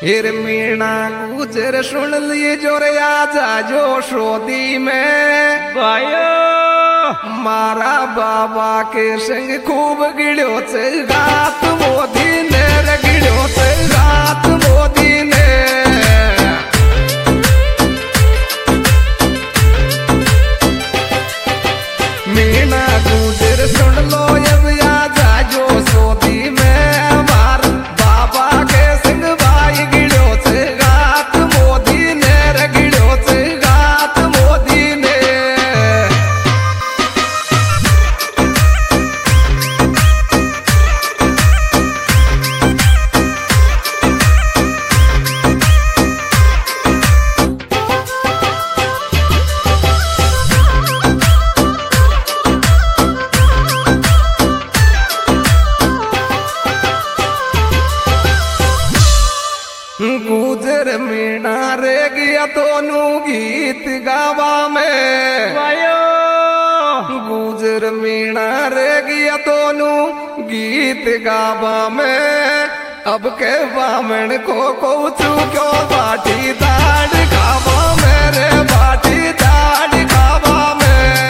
हिर मीणा गुजर सुन लिए जोर आजा जो शोदी में भाइयों मारा बाबा के संग खूब गिड़ो से गात मोदी ने गिड़ो से गात मोदी ने मीणा गुजर सुन लो अब आजा जो शोदी में मार बाबा के संग भाई गिड़ो से गात मोदी ने गिड़ो से गात मोदी ने गुजर मीणा रे गया दोनों गीत गावा में भाइयों गुजर मीणा रे गया दोनों गीत गावा में अब के बामण को क्यों बाटी दाड़ खावा मेरे बाटी दाड़ खावा में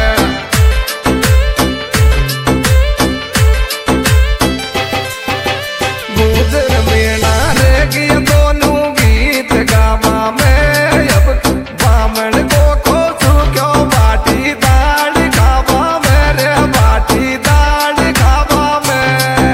गुजर मीणा रे गया दोनों गीत गावा में अब बामण को क्यों बाटी दाड़ खावा मेरे बाटी दाड़ खावा में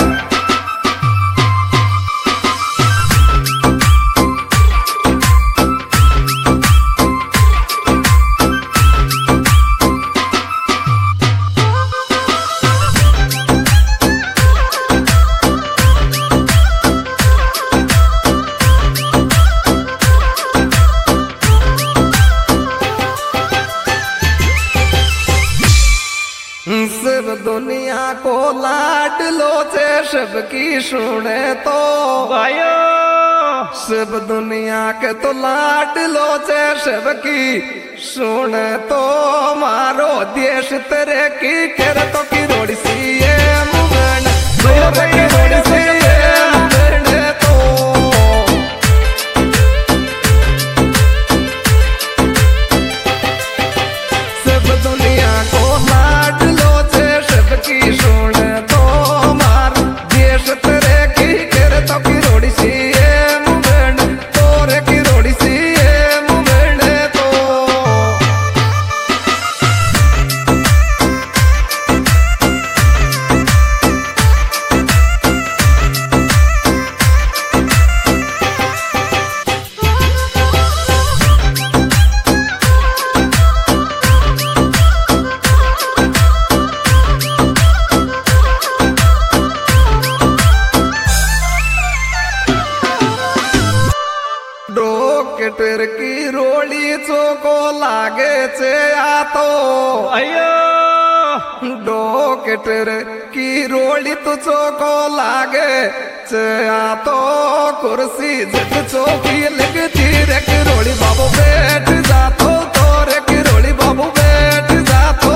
सब दुनिया को लाड लो से सबकी सुने तो भाइयों सब दुनिया के तो लाड लो से सबकी सुने तो मारो देश तेरे की कर तो की रोड़ी सी ये मुमन तेरे की रोड़ी सी ये मुमन तो सब दुनिया को लाड लो से सबकी सुन तो मार देश तेरे की कर तो की रोड़ी सी ये मुमन तोरे की रोड़ी सी ये मुमन तो डॉक्टर की रोड़ी चोको लागे से आ तो भाइयों डॉक्टर की रोड़ी तो चोको लागे से आ तो कुर्सी जट चौकी लगती रे की रोड़ी बाबू बैठ जा तो रे की रोड़ी बाबू बैठ जा तो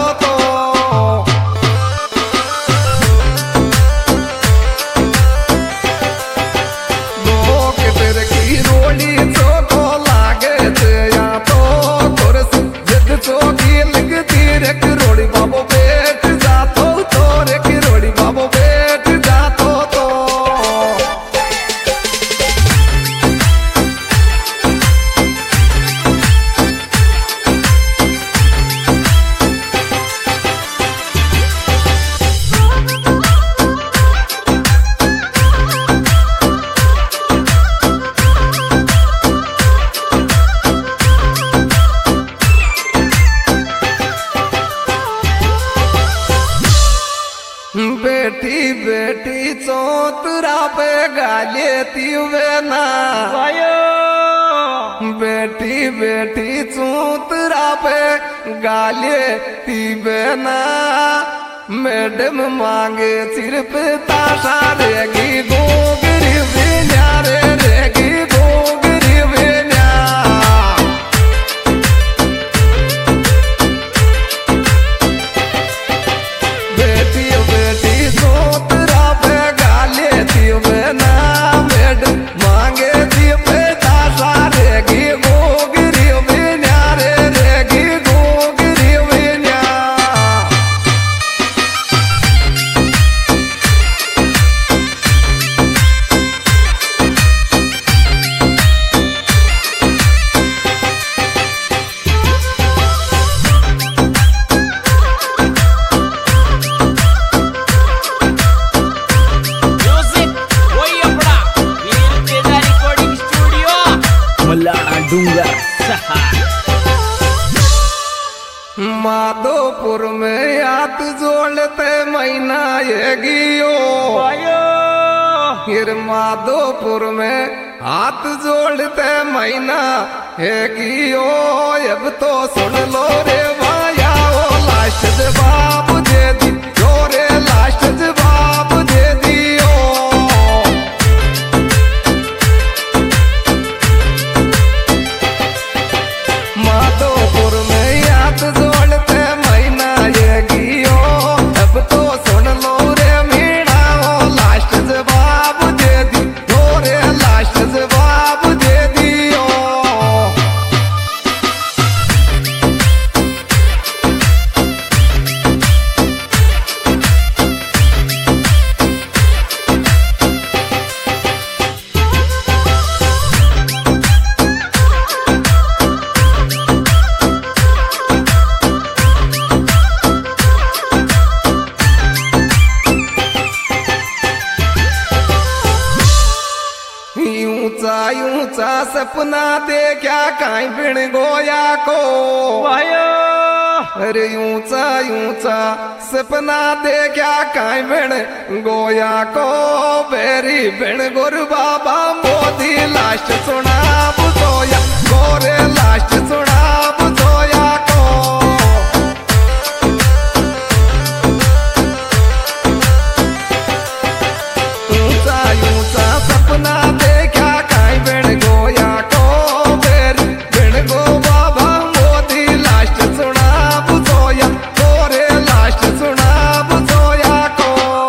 डॉक्टर की रोड़ी चोको लागे से आ तो कुर्सी जट चौकी लगती रे की रोड़ी बाबू बैठ जा तो रे की रोड़ी बाबू बैठ जा तो बेटी बेटी चौतरा पे गाले तीवे ना भाइयों बेटी बेटी चौतरा पे गाले तीवे ना मैडम मांगे सिर्फ ताशा रेगी गोगरी बिना रेगी गोगरी बिना बेटी बेटी चौतरा पे गाले तीवे ना मैडम मांगे माधोपुर में हाथ जोड़ते महीना ये गियो भाइयों फिर माधोपुर में हाथ जोड़ते महीना है गियो अब तो सुन लो रे भाया ओ लास्ट जवाब दे दी रे लास्ट जवाब दे दियो माधोपुर में हाथ जोड़ते महीना ये गियो अब तो सुन लो रे मीणा ओ लास्ट जवाब दे दी रे लास्ट जवाब दे दियो ऊंचा ऊंचा सपना देखा काई बिन गोया को भाइयों अरे ऊंचा ऊंचा सपना देखा काई बिन गोया को बेरी बिन गुरु बाबा मोदी लास्ट सुना बुझोया गोरे लास्ट सुना बुझोया को ऊंचा ऊंचा सपना देखा काई बिन गोया को बेरी बिन गो बाबा मोदी लास्ट सुना बुझोया गोरे लास्ट सुना बुझोया को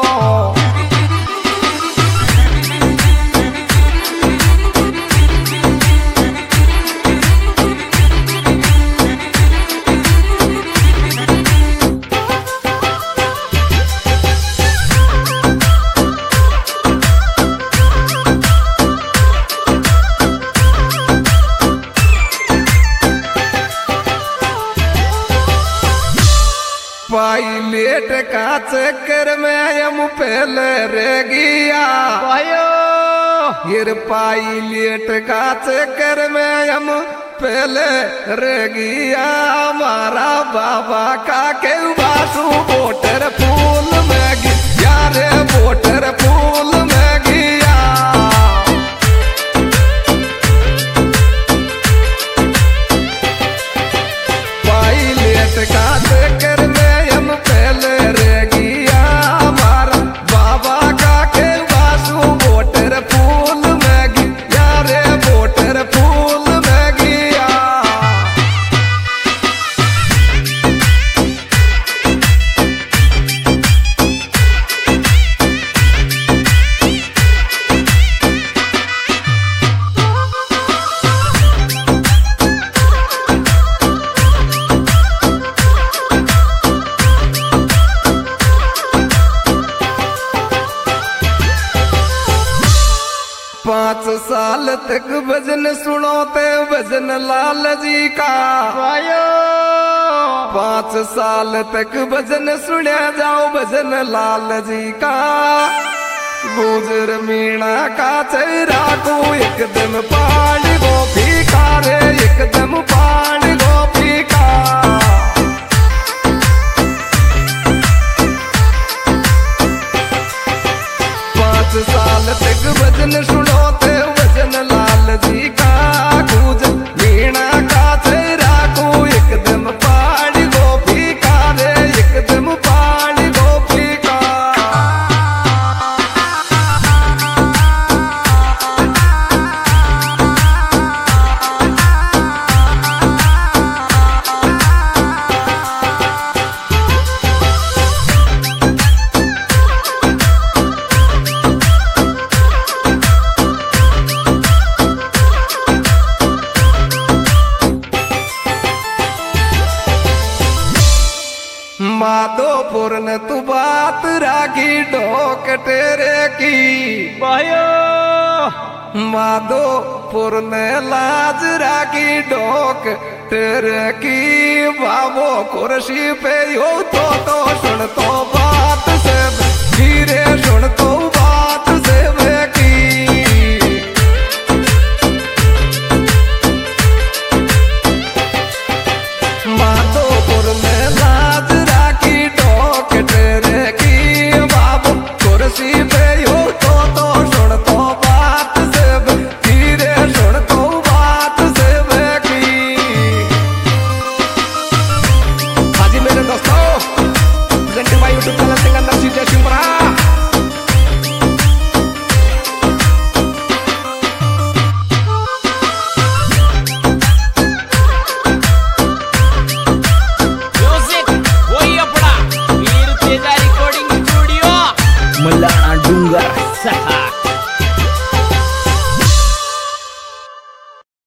पायलट का चक्कर में हम पहले रह गया भाइयों फिर पायलट का चक्कर में हम पहले रह गया हमारा बाबा का के बासु बोटर फूल में गया रे बोटर फूल में गया पायलट का चक्कर में हम पहले रह गया हमारा बाबा का के बासु बोटर फूल में गया रे बोटर फूल में गया पाँच साल तक भजन सुनोते भजन लाल जी का भाइयों 5 साल तक भजन सुना जाओ भजन लाल जी का गुजर मीणा का चेहरा को एकदम पाड़ गोपी का रे एकदम पाड़ गोपी का 5 साल तक भजन सुनोते भजन लाल जी का गुजर मीणा का चेहरा को एकदम पाड़ गोपी का रे एकदम पाड़ गोपी का माधोपुर ने तू बात राखी ढोक तेरे की भाइयों माधोपुर ने लाज राखी ढोक तेरे की बाबो कुर्सी पे यो तो सुन तो बात